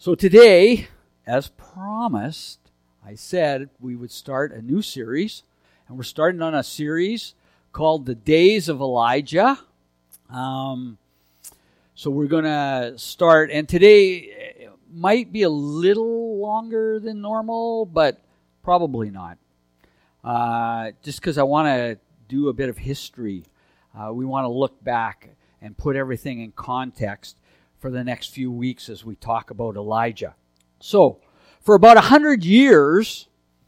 So today, as promised, I said we would start a new series. And we're starting on a series called The Days of Elijah. So we're going to start, and today might be a little longer than normal, but probably not. Just because I want to do a bit of history. We want to look back and put everything in context for the next few weeks as we talk about Elijah. So, for about 100 years,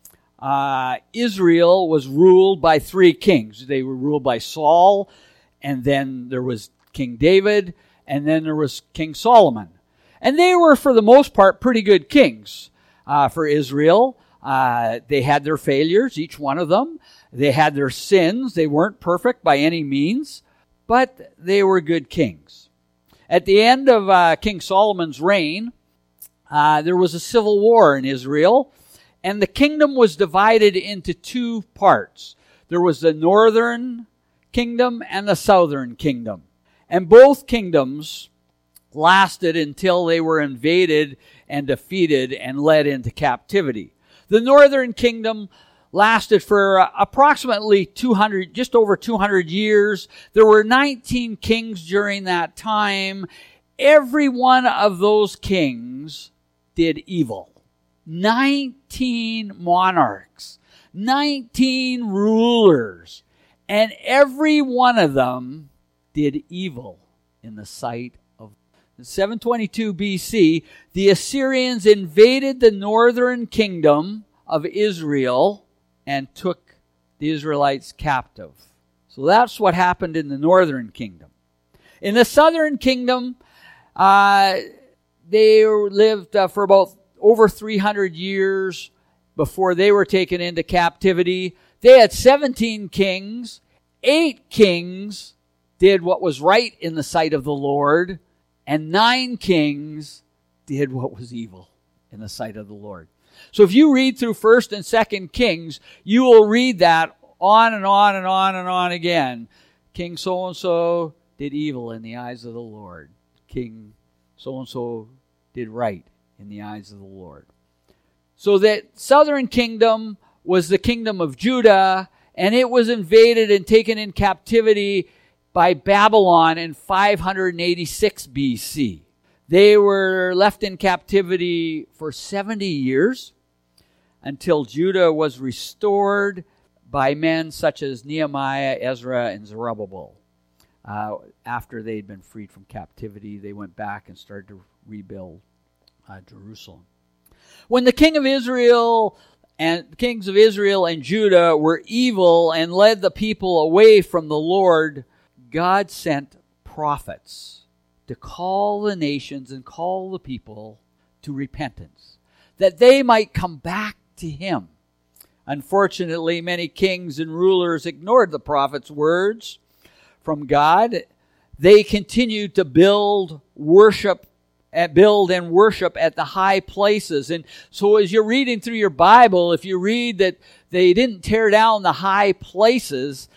Israel was ruled by three kings. They were ruled by Saul, and then there was King David, and then there was King Solomon. And they were, for the most part, pretty good kings for Israel. They had their failures, each one of them. They had their sins. They weren't perfect by any means, but they were good kings. At the end of King Solomon's reign, there was a civil war in Israel, and the kingdom was divided into two parts. There was the northern kingdom and the southern kingdom. And both kingdoms lasted until they were invaded and defeated and led into captivity. The northern kingdom lasted for approximately just over 200 years. There were 19 kings during that time. Every one of those kings did evil. 19 monarchs, 19 rulers, and every one of them did evil in the sight of. In 722 BC, the Assyrians invaded the northern kingdom of Israel and took the Israelites captive. So that's what happened in the northern kingdom. In the southern kingdom, they lived for about over 300 years before they were taken into captivity. They had 17 kings. 8 kings did what was right in the sight of the Lord, and 9 kings did what was evil in the sight of the Lord. So if you read through 1st and 2nd Kings, you will read that on and on and on and on again. King so-and-so did evil in the eyes of the Lord. King so-and-so did right in the eyes of the Lord. So that southern kingdom was the kingdom of Judah, and it was invaded and taken in captivity by Babylon in 586 BC. They were left in captivity for 70 years until Judah was restored by men such as Nehemiah, Ezra, and Zerubbabel. After they'd been freed from captivity, they went back and started to rebuild Jerusalem. When the kings of Israel and Judah were evil and led the people away from the Lord, God sent prophets to call the nations and call the people to repentance, that they might come back to Him. Unfortunately, many kings and rulers ignored the prophets' words from God. They continued to build and worship at the high places. And so as you're reading through your Bible, if you read that they didn't tear down the high places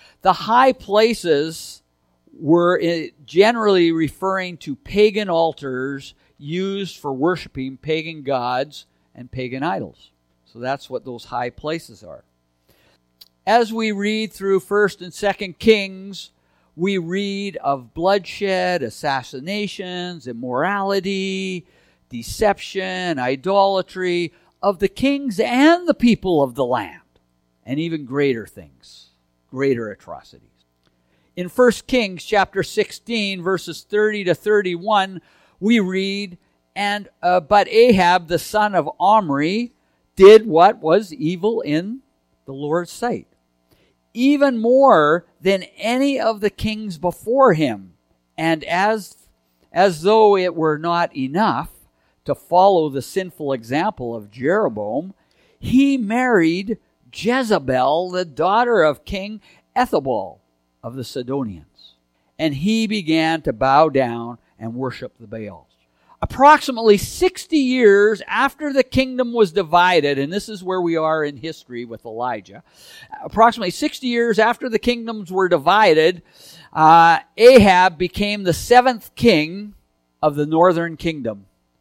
were generally referring to pagan altars used for worshiping pagan gods and pagan idols. So that's what those high places are. As we read through 1st and 2nd Kings, we read of bloodshed, assassinations, immorality, deception, idolatry of the kings and the people of the land, and even greater things, greater atrocities. In 1 Kings chapter 16, verses 30 to 31, we read, but Ahab, the son of Omri, did what was evil in the Lord's sight, even more than any of the kings before him. And as though it were not enough to follow the sinful example of Jeroboam, he married Jezebel, the daughter of King Ethelbald of the Sidonians, and he began to bow down and worship the Baals. Approximately 60 years after the kingdom was divided, and this is where we are in history with Elijah, approximately 60 years after the kingdoms were divided, Ahab became the 7th king of the northern kingdom.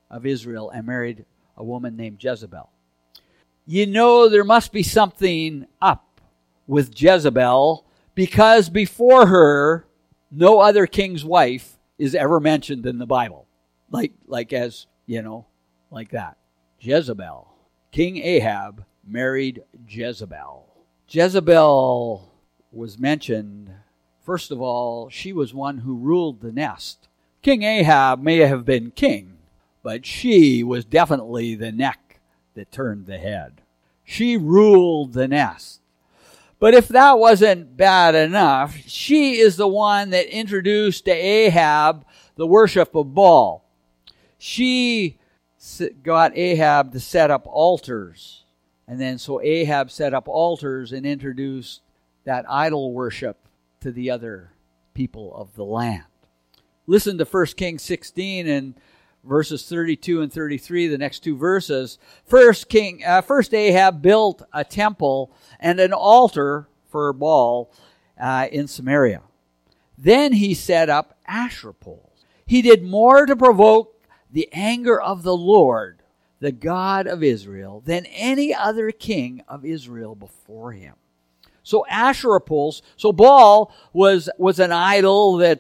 of Israel and married a woman named Jezebel. You know there must be something up with Jezebel, because before her, no other king's wife is ever mentioned in the Bible. Like as, like that. Jezebel. King Ahab married Jezebel. Jezebel was mentioned. First of all, she was one who ruled the nest. King Ahab may have been king, but she was definitely the neck that turned the head. She ruled the nest. But if that wasn't bad enough, she is the one that introduced to Ahab the worship of Baal. She got Ahab to set up altars. And then so Ahab set up altars and introduced that idol worship to the other people of the land. Listen to 1 Kings 16 and verses 32 and 33, the next two verses. First Ahab built a temple and an altar for Baal in Samaria. Then he set up Asherah poles. He did more to provoke the anger of the Lord, the God of Israel, than any other king of Israel before him. So Asherah poles. So Baal was an idol that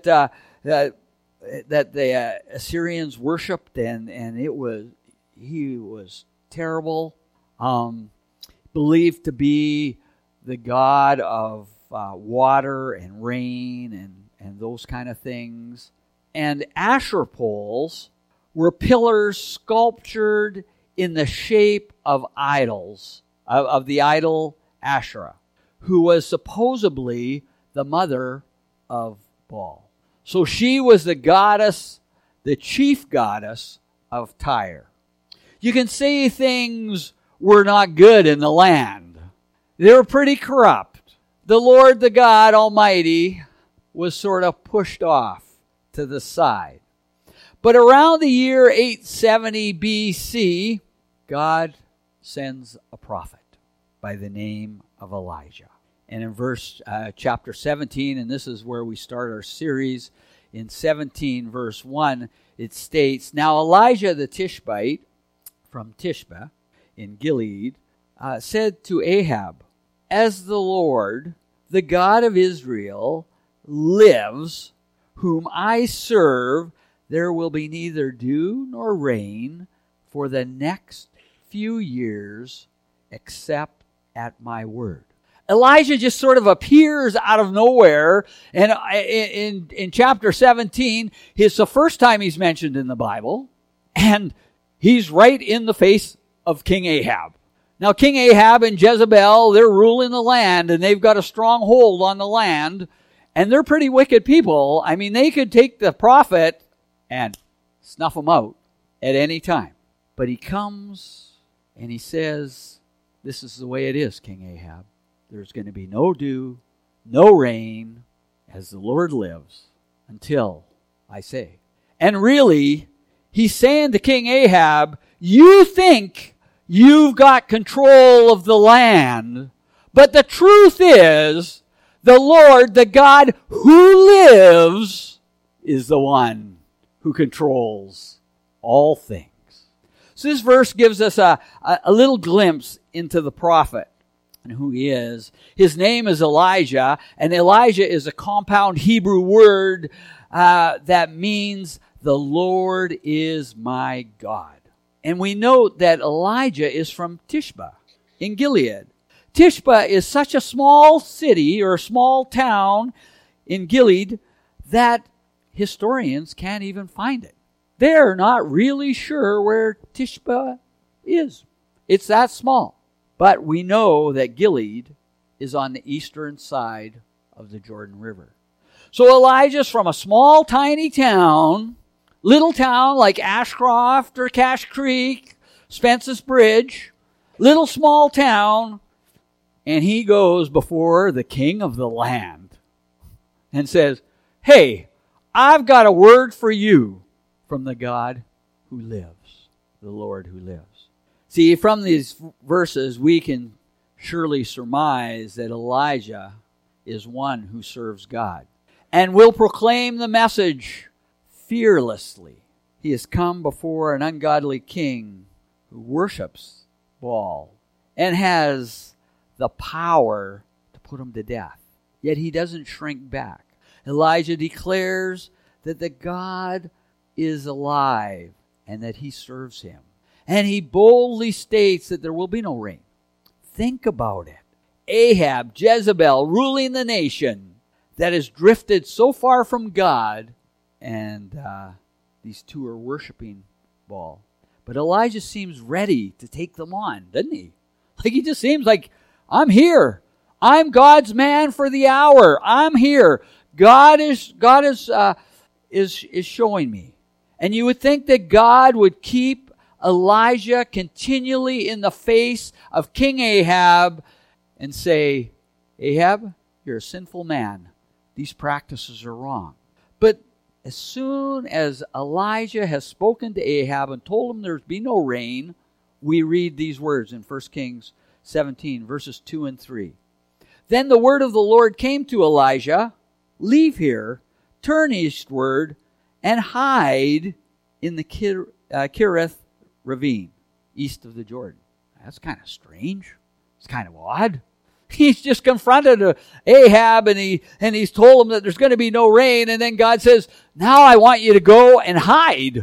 the Assyrians worshipped, and he was terrible. Believed to be the god of water and rain and those kind of things. And Asherah poles were pillars sculptured in the shape of idols, of the idol Asherah, who was supposedly the mother of Baal. So she was the goddess, the chief goddess of Tyre. You can say things were not good in the land. They were pretty corrupt. The Lord, the God Almighty, was sort of pushed off to the side. But around the year 870 BC, God sends a prophet by the name of Elijah. And in chapter 17, and this is where we start our series, in 17 verse 1, it states, Now Elijah the Tishbite from Tishbe in Gilead said to Ahab, As the Lord, the God of Israel, lives, whom I serve, there will be neither dew nor rain for the next few years except at my word. Elijah just sort of appears out of nowhere, and in chapter 17, it's the first time he's mentioned in the Bible, and he's right in the face of King Ahab. Now, King Ahab and Jezebel, they're ruling the land, and they've got a strong hold on the land, and they're pretty wicked people. I mean, they could take the prophet and snuff him out at any time. But he comes and he says, This is the way it is, King Ahab. There's going to be no dew, no rain, as the Lord lives, until I say. And really, he's saying to King Ahab, you think you've got control of the land, but the truth is, the Lord, the God who lives, is the one who controls all things. So this verse gives us a little glimpse into the prophet and who he is. His name is Elijah, and Elijah is a compound Hebrew word that means the Lord is my God. And we note that Elijah is from Tishbe in Gilead. Tishbe is such a small city or small town in Gilead that historians can't even find it. They're not really sure where Tishbe is. It's that small. But we know that Gilead is on the eastern side of the Jordan River. So Elijah's from a small, tiny town, little town like Ashcroft or Cache Creek, Spence's Bridge, little small town, and he goes before the king of the land and says, hey, I've got a word for you from the God who lives, the Lord who lives. See, from these verses, we can surely surmise that Elijah is one who serves God and will proclaim the message fearlessly he has come before an ungodly king who worships Baal and has the power to put him to death. Yet he doesn't shrink back. Elijah declares that the God is alive and that he serves him. And he boldly states that there will be no rain. Think about it. Ahab, Jezebel, ruling the nation that has drifted so far from God, and these two are worshiping Baal. But Elijah seems ready to take them on, doesn't he? Like, he just seems like, I'm here. I'm God's man for the hour. I'm here. God is showing me. And you would think that God would keep Elijah continually in the face of King Ahab and say, Ahab, you're a sinful man. These practices are wrong. But as soon as Elijah has spoken to Ahab and told him there'd be no rain, we read these words in 1 Kings 17, verses 2 and 3. Then the word of the Lord came to Elijah, leave here, turn eastward, and hide in the Kerith ravine, east of the Jordan. That's kind of strange. It's kind of odd. He's just confronted Ahab and he's told him that there's going to be no rain, and then God says, now I want you to go and hide.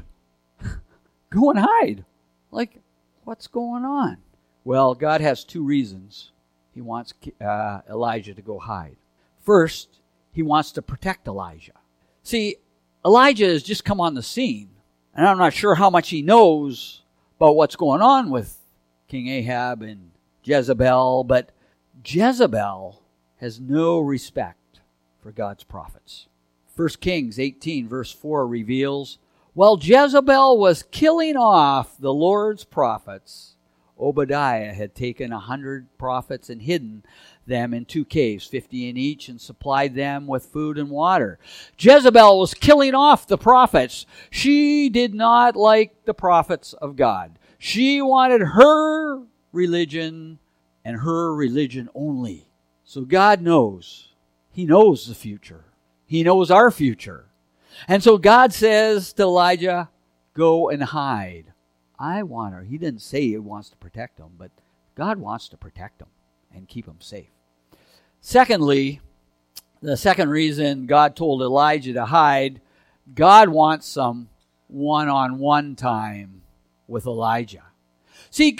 Go and hide. Like, what's going on? Well, God has two reasons he wants Elijah to go hide. First, he wants to protect Elijah. See, Elijah has just come on the scene, and I'm not sure how much he knows about what's going on with King Ahab and Jezebel, but Jezebel has no respect for God's prophets. 1 Kings 18 verse 4 reveals, while Jezebel was killing off the Lord's prophets, Obadiah had taken 100 prophets and hidden them in 2 caves, 50 in each, and supplied them with food and water. Jezebel was killing off the prophets. She did not like the prophets of God. She wanted her religion and her religion only. So God knows. He knows the future. He knows our future. And so God says to Elijah, go and hide. I want her. He didn't say he wants to protect him, but God wants to protect him and keep him safe. Secondly, the second reason God told Elijah to hide, God wants some one-on-one time with Elijah. See,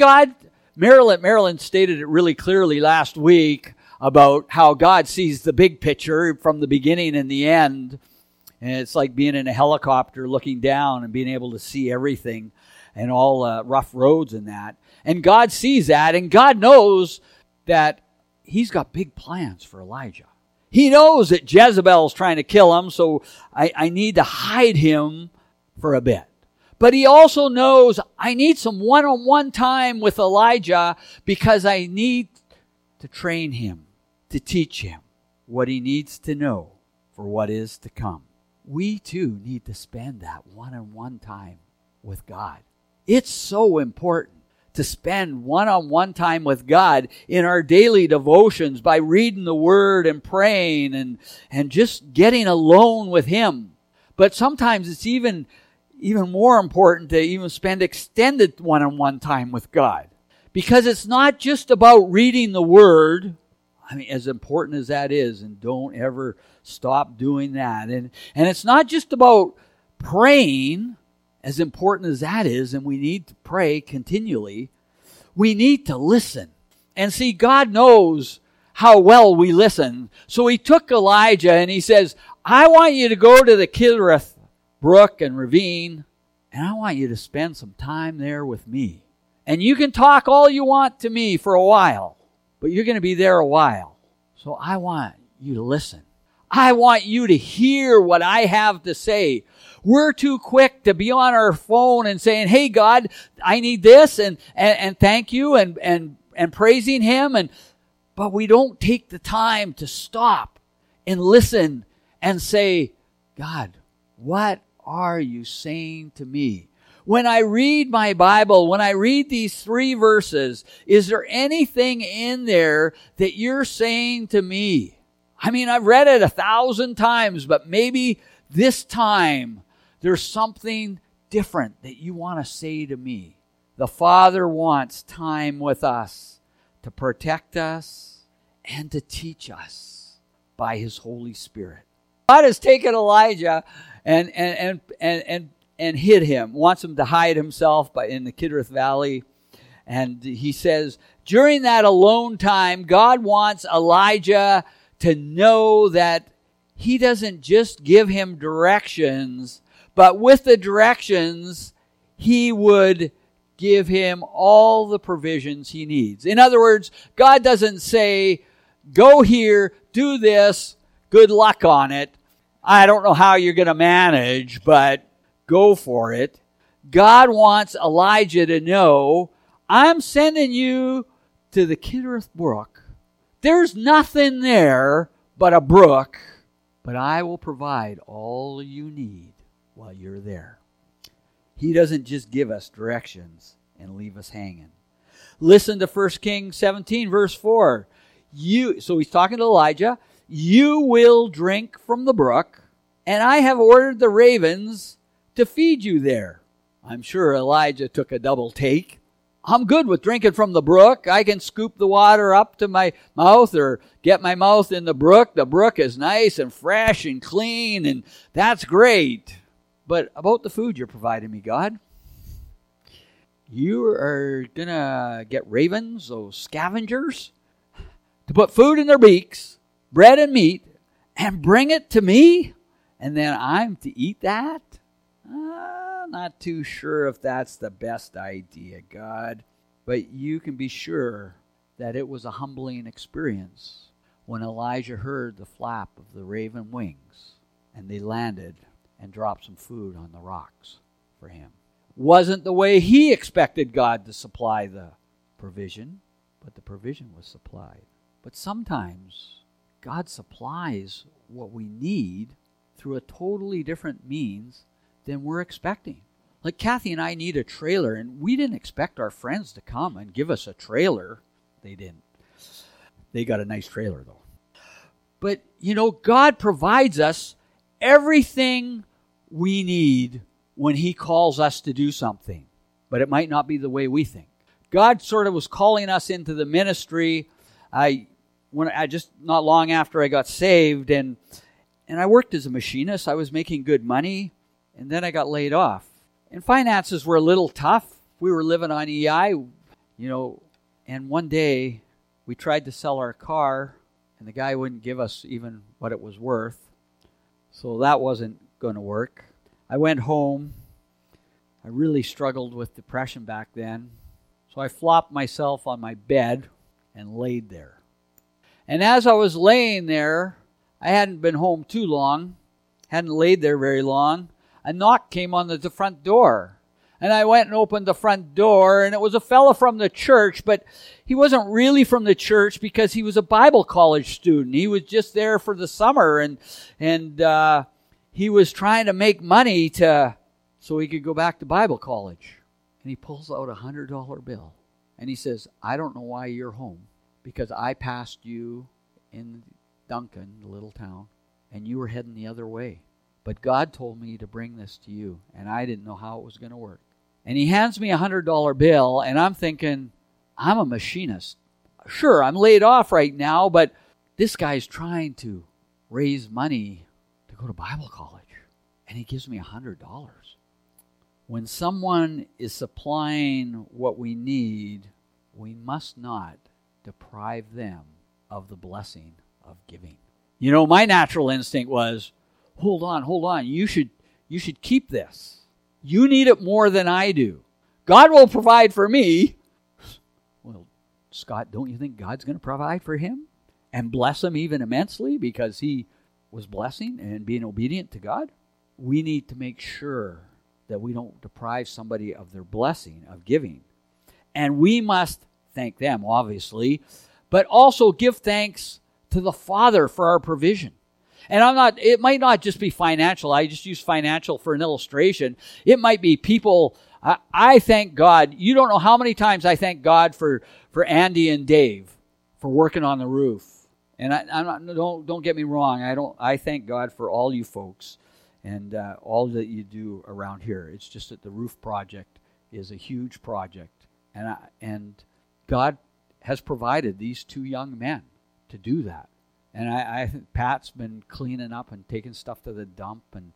Marilyn stated it really clearly last week about how God sees the big picture from the beginning and the end. And it's like being in a helicopter looking down and being able to see everything and all rough roads and that. And God sees that, and God knows that he's got big plans for Elijah. He knows that Jezebel's trying to kill him, so I need to hide him for a bit. But he also knows I need some one-on-one time with Elijah because I need to train him, to teach him what he needs to know for what is to come. We too need to spend that one-on-one time with God. It's so important to spend one-on-one time with God in our daily devotions by reading the Word and praying and just getting alone with Him. But sometimes it's even more important to even spend extended one-on-one time with God. Because it's not just about reading the Word. I mean, as important as that is, and don't ever stop doing that. And it's not just about praying, as important as that is, and we need to pray continually. We need to listen. And see, God knows how well we listen. So he took Elijah and he says, I want you to go to the Kerith brook and ravine, and I want you to spend some time there with me. And you can talk all you want to me for a while, but you're going to be there a while. So I want you to listen. I want you to hear what I have to say. We're too quick to be on our phone and saying, hey, God, I need this, and thank you, and praising Him. But we don't take the time to stop and listen and say, God, what are you saying to me? When I read my Bible, when I read these 3 verses, is there anything in there that you're saying to me? I mean, I've read it 1,000 times, but maybe this time there's something different that you want to say to me? The Father wants time with us to protect us and to teach us by His Holy Spirit. God has taken Elijah and hid him, wants him to hide himself in the Kidron Valley. And he says, during that alone time, God wants Elijah to know that He doesn't just give him directions, but with the directions, He would give him all the provisions he needs. In other words, God doesn't say, go here, do this, good luck on it. I don't know how you're going to manage, but go for it. God wants Elijah to know, I'm sending you to the Kidron Brook. There's nothing there but a brook, but I will provide all you need while you're there. He doesn't just give us directions and leave us hanging. Listen to 1 Kings 17, verse 4. So he's talking to Elijah. You will drink from the brook, and I have ordered the ravens to feed you there. I'm sure Elijah took a double take. I'm good with drinking from the brook. I can scoop the water up to my mouth or get my mouth in the brook. The brook is nice and fresh and clean, and that's great. But about the food you're providing me, God, you are going to get ravens, those scavengers, to put food in their beaks, bread and meat, and bring it to me, and then I'm to eat that? Not too sure if that's the best idea, God. But you can be sure that it was a humbling experience when Elijah heard the flap of the raven wings, and they landed and dropped some food on the rocks for him. Wasn't the way he expected God to supply the provision, but the provision was supplied. But sometimes God supplies what we need through a totally different means than we're expecting. Like Kathy and I need a trailer, and we didn't expect our friends to come and give us a trailer. They didn't. They got a nice trailer, though. But, God provides us everything we need when He calls us to do something. But it might not be the way we think. God sort of was calling us into the ministry. Just not long after I got saved, and I worked as a machinist. I was making good money, and then I got laid off. And finances were a little tough. We were living on EI, and one day we tried to sell our car, and the guy wouldn't give us even what it was worth. So that wasn't going to work. I went home. I really struggled with depression back then. So I flopped myself on my bed and laid there. And as I was laying there, I hadn't been home too long, hadn't laid there very long. A knock came on the front door. And I went and opened the front door, and it was a fellow from the church, but he wasn't really from the church because he was a Bible college student. He was just there for the summer, and he was trying to make money so he could go back to Bible college. And he pulls out a $100 bill, and he says, I don't know why you're home, because I passed you in Duncan, the little town, and you were heading the other way. But God told me to bring this to you, and I didn't know how it was going to work. And he hands me a $100 bill, and I'm thinking, I'm a machinist. Sure, I'm laid off right now, but this guy's trying to raise money to go to Bible college, and he gives me $100. When someone is supplying what we need, we must not deprive them of the blessing of giving. My natural instinct was, hold on, you should keep this. You need it more than I do. God will provide for me. Well, Scott, don't you think God's going to provide for him and bless him even immensely because he was blessing and being obedient to God? We need to make sure that we don't deprive somebody of their blessing of giving. And we must thank them, obviously, but also give thanks to the Father for our provision. And it might not just be financial. I just use financial for an illustration. It might be people. I thank God. You don't know how many times I thank God for Andy and Dave for working on the roof. And I'm not, don't get me wrong. I thank God for all you folks. And all that you do around here. It's just that the roof project is a huge project. And God has provided these two young men to do that. And I think Pat's been cleaning up and taking stuff to the dump. And,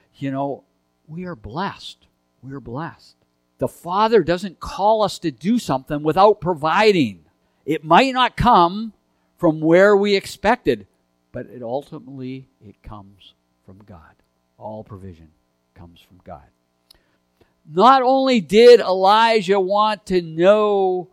we are blessed. We're blessed. The Father doesn't call us to do something without providing. It might not come from where we expected, but ultimately it comes from God. All provision comes from God. Not only did Elijah want to know,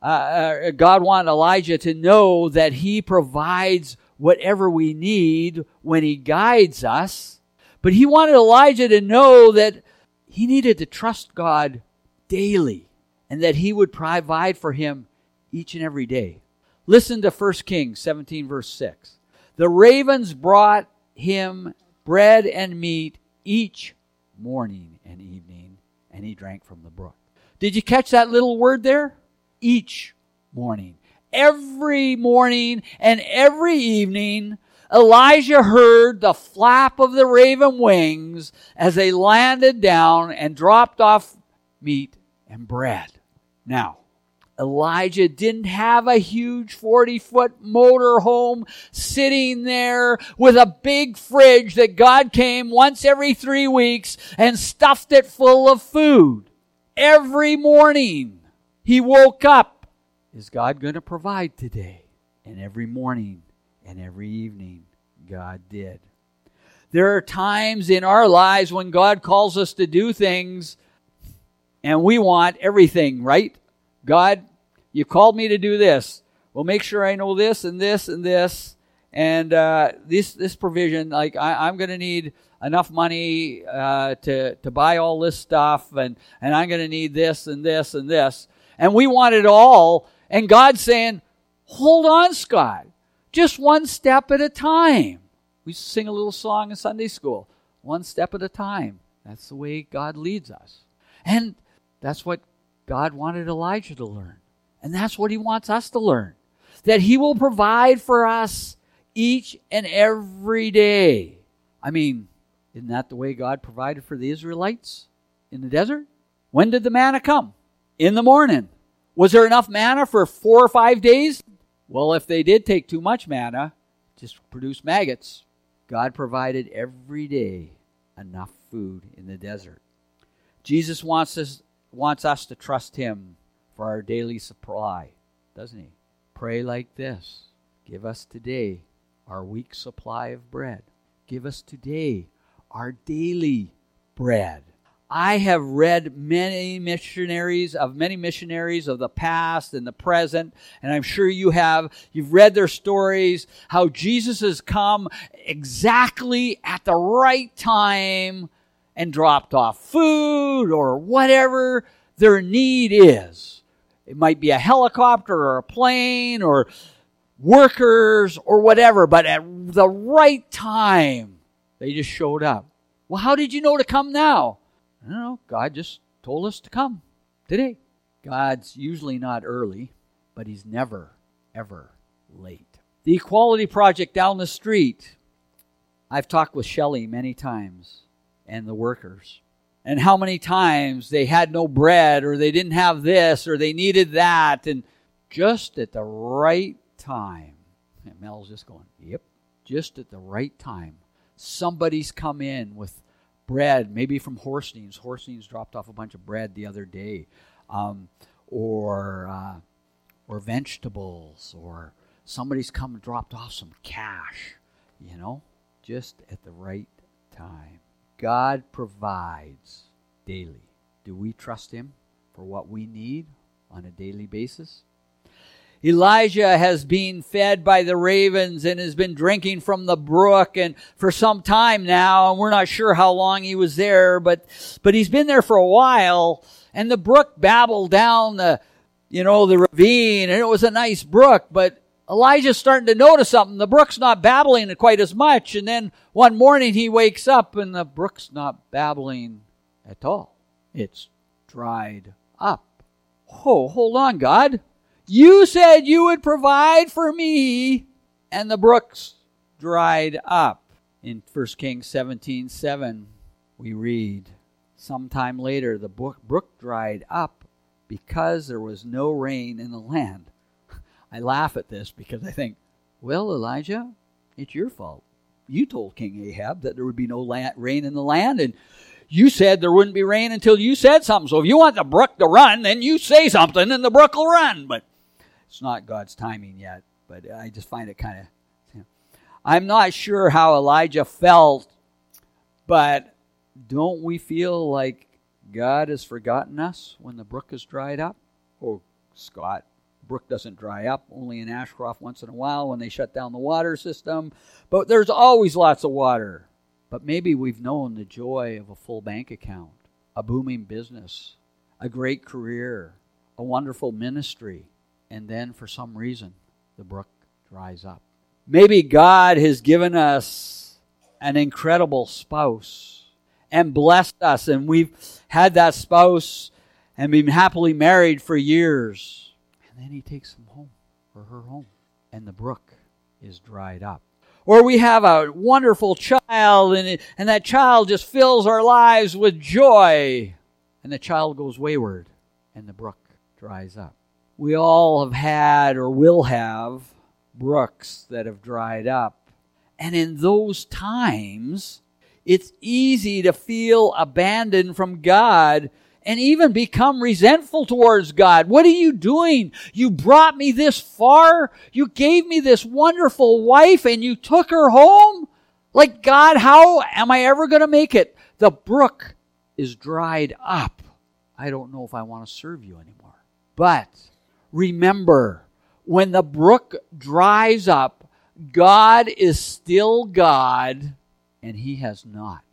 God wanted Elijah to know that he provides whatever we need when he guides us, but he wanted Elijah to know that he needed to trust God daily and that he would provide for him each and every day. Listen to 1 Kings 17 verse 6. The ravens brought him bread and meat each morning and evening, and he drank from the brook. Did you catch that little word there? Each morning. Every morning and every evening, Elijah heard the flap of the raven wings as they landed down and dropped off meat and bread. Now, Elijah didn't have a huge 40-foot motor home sitting there with a big fridge that God came once every 3 weeks and stuffed it full of food. Every morning he woke up. Is God going to provide today? And every morning and every evening God did. There are times in our lives when God calls us to do things and we want everything, right? God, you called me to do this. Well, make sure I know this and this and this. And this provision, like I'm going to need enough money to buy all this stuff. And I'm going to need this and this and this. And we want it all. And God's saying, hold on, Scott. Just one step at a time. We sing a little song in Sunday school. One step at a time. That's the way God leads us. And that's what God wanted Elijah to learn. And that's what he wants us to learn. That he will provide for us each and every day. I mean, isn't that the way God provided for the Israelites in the desert? When did the manna come? In the morning. Was there enough manna for 4 or 5 days? Well, if they did take too much manna, just produce maggots. God provided every day enough food in the desert. Jesus wants us to trust him for our daily supply, doesn't he? Pray like this. Give us today our week's supply of bread. Give us today our daily bread. I have read many missionaries of the past and the present, and I'm sure you have. You've read their stories, how Jesus has come exactly at the right time and dropped off food or whatever their need is. It might be a helicopter or a plane or workers or whatever, but at the right time, they just showed up. Well, how did you know to come now? I don't know. God just told us to come today. God's usually not early, but he's never, ever late. The Equality Project down the street. I've talked with Shelley many times and the workers. And how many times they had no bread or they didn't have this or they needed that. And just at the right time. And Mel's just going, yep. Just at the right time. Somebody's come in with bread, maybe from Horstein's. Horstein's dropped off a bunch of bread the other day, or vegetables, or somebody's come and dropped off some cash. Just at the right time. God provides daily. Do we trust him for what we need on a daily basis? Elijah has been fed by the ravens and has been drinking from the brook and for some time now, and we're not sure how long he was there, but he's been there for a while, and the brook babbled down the ravine, and it was a nice brook, but Elijah's starting to notice something. The brook's not babbling quite as much, and then one morning he wakes up and the brook's not babbling at all. It's dried up. Oh, hold on, God. You said you would provide for me, and the brook's dried up. In 1 Kings 17:7, we read, sometime later the brook dried up because there was no rain in the land. I laugh at this because I think, well, Elijah, it's your fault. You told King Ahab that there would be no rain in the land, and you said there wouldn't be rain until you said something. So if you want the brook to run, then you say something and the brook will run. But it's not God's timing yet. But I just find it kind of... I'm not sure how Elijah felt, but don't we feel like God has forgotten us when the brook is dried up? Oh, Scott, brook doesn't dry up, only in Ashcroft once in a while when they shut down the water system. But there's always lots of water. But maybe we've known the joy of a full bank account, a booming business, a great career, a wonderful ministry, and then for some reason the brook dries up. Maybe God has given us an incredible spouse and blessed us, and we've had that spouse and been happily married for years. And then he takes him home, or her home, and the brook is dried up. Or we have a wonderful child, and that child just fills our lives with joy, and the child goes wayward, and the brook dries up. We all have had or will have brooks that have dried up. And in those times, it's easy to feel abandoned from God and even become resentful towards God. What are you doing? You brought me this far. You gave me this wonderful wife and you took her home? Like, God, how am I ever going to make it? The brook is dried up. I don't know if I want to serve you anymore. But remember, when the brook dries up, God is still God, and He has not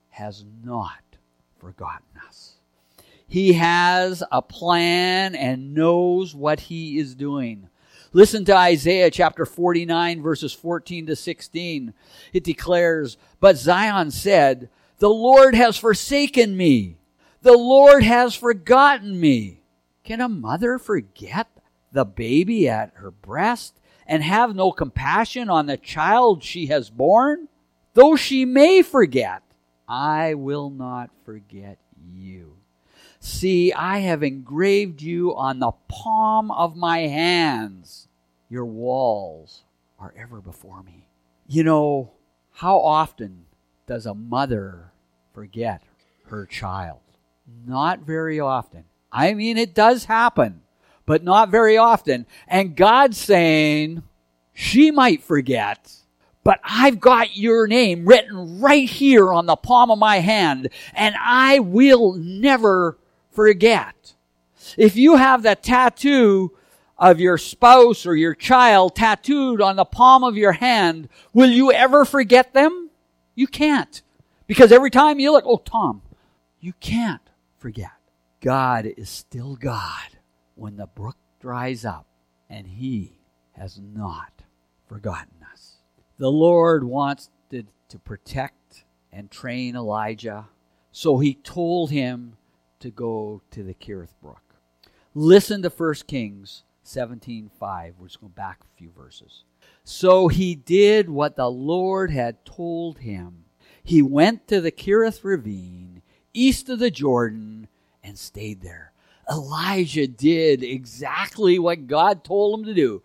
forgotten us. He has a plan and knows what He is doing. Listen to Isaiah chapter 49, verses 14 to 16. It declares, "But Zion said, 'The Lord has forsaken me. The Lord has forgotten me.' Can a mother forget the baby at her breast and have no compassion on the child she has borne? Though she may forget, I will not forget you. See, I have engraved you on the palm of my hands. Your walls are ever before me." You know, how often does a mother forget her child? Not very often. I mean, it does happen, but not very often. And God's saying, she might forget, but I've got your name written right here on the palm of my hand, and I will never forget. If you have that tattoo of your spouse or your child tattooed on the palm of your hand, will you ever forget them? You can't. Because every time you look, oh, Tom, you can't forget. God is still God when the brook dries up, and He has not forgotten us. The Lord wants to protect and train Elijah, so He told him to go to the Kerith Brook. Listen to 1 Kings 17:5. We're just going back a few verses. "So he did what the Lord had told him. He went to the Kerith ravine, east of the Jordan, and stayed there." Elijah did exactly what God told him to do.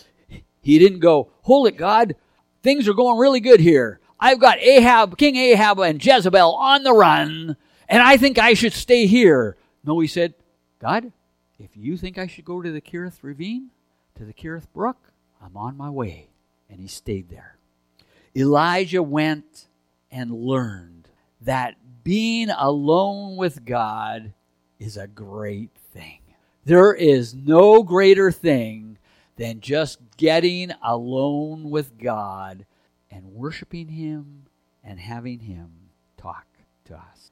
He didn't go, "Hold it, God. Things are going really good here. I've got King Ahab and Jezebel on the run, and I think I should stay here." No, he said, "God, if you think I should go to the Kerith ravine, to the Kerith Brook, I'm on my way." And he stayed there. Elijah went and learned that being alone with God is a great thing. There is no greater thing than just getting alone with God and worshiping Him and having Him talk to us.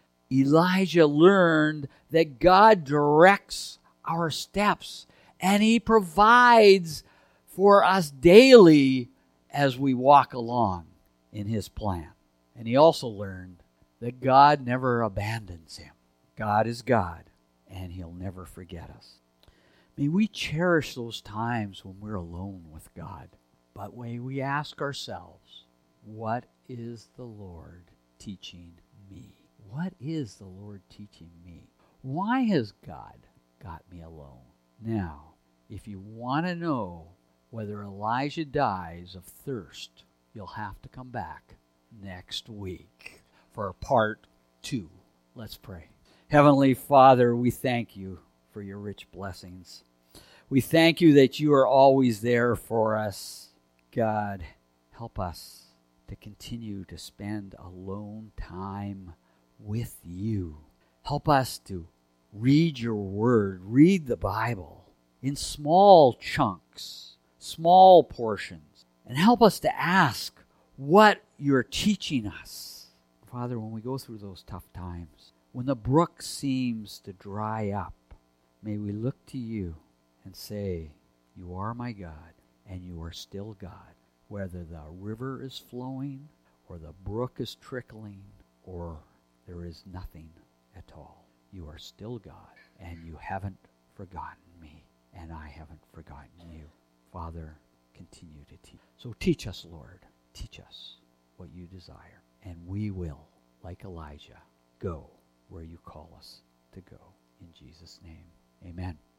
Elijah learned that God directs our steps and He provides for us daily as we walk along in His plan. And he also learned that God never abandons him. God is God, and He'll never forget us. May we cherish those times when we're alone with God. But when we ask ourselves, What is the Lord teaching me? What is the Lord teaching me? Why has God got me alone? Now, if you want to know whether Elijah dies of thirst, you'll have to come back next week for part 2. Let's pray. Heavenly Father, we thank you for your rich blessings. We thank you that you are always there for us. God, help us to continue to spend alone time with you. Help us to read your word, read the Bible in small chunks, small portions, and help us to ask what you're teaching us. Father, when we go through those tough times, when the brook seems to dry up, may we look to you and say, you are my God, and you are still God. Whether the river is flowing, or the brook is trickling, or there is nothing at all, you are still God, and you haven't forgotten me, and I haven't forgotten you. Father, continue to teach. So teach us, Lord. Teach us what you desire, and we will, like Elijah, go where you call us to go. In Jesus' name, amen.